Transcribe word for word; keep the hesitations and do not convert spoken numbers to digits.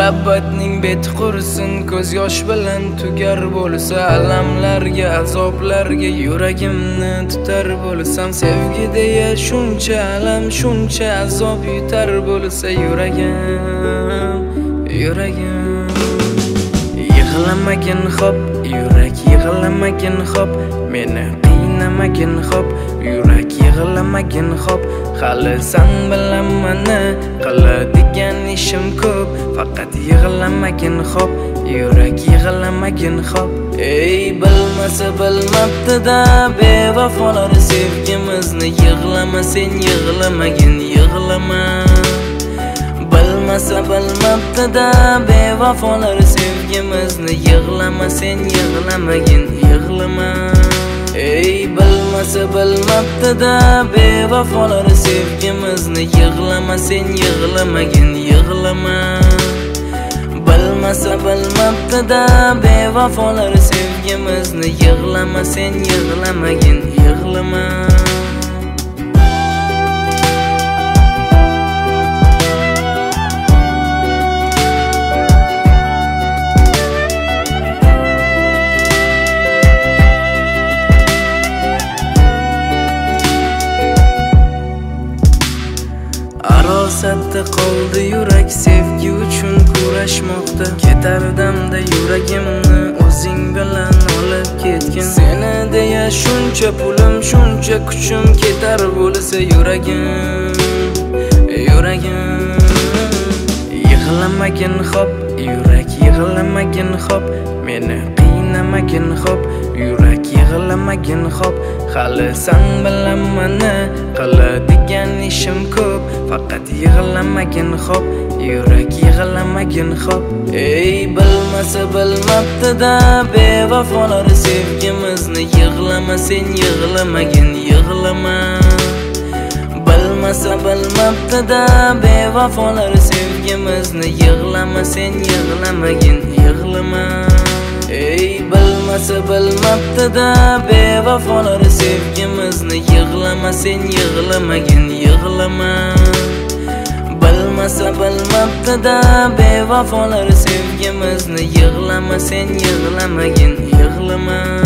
Muhabbatning beti qursin, ko'z yosh bilan tugar bo'lsa, alamlarga, azoblarga yuragimni tutar bo'lsam, sevgi deya shuncha alam, shuncha azob yutar bo'lsa yuragim, yuragim. Yig'lamagin xo'p, yurak yig'lamagin xo'p, meni qiynamagin xo'p, yurak yig'lamagin xo'p. Hali sen bilan meni qiladigan ishim ko'p, faqat yig'lamagin xo'p, yurak yig'lamagin xo'p. Ey bilmasa bilmabdi-da bevafolar sevgimizni, yig'lama sen yig'lamagin, yig'lama. Bilmasa bilmabdi-da bevafolar sevgimizni, yig'lama sen yig'lamagin, yig'lama. Ey bilmasa bilmabdi-da bevafolar sevgimizni, yig'lama sen yig'lamagin, yig'lama. Bilmasa bilmabdi-da bevafolar sevgimizni, yig'lama sen yig'lamagin, yig'lama. Arosatda qoldi yurak, sevgi uchun kurashmoqda. Ketardamda yuragimni o'zing bilan olib ketgin. Seni deya shuncha pulim, shuncha kuchim ketar bo'lsa yuragim, yuragim. Yig'lamagin xo'p, yurak yig'lamagin xo'p, meni qiynamagin xo'p, yurak yig'lamagin xo'p. Hali sen bilan meni qiladigan ishim ko'p, faqat yig'lamagin xo'p, yurak yig'lamagin xo'p. Ey bilmasa bilmabdi-da bevafolar sevgimizni, yig'lama sen yig'lamagin, yig'lama. Bilmasa bilmabdi-da bevafolar sevgimizni, yig'lama sen yig'lamagin, yig'lama. Ey bilmasa bilmabdi-da bevafolar sevgimizni, yig'lama sen yig'lamagin, yig'lama. Bilmasa bilmabdi-da bevafolar sevgimizni, yig'lama sen yig'lamagin, yig'lama.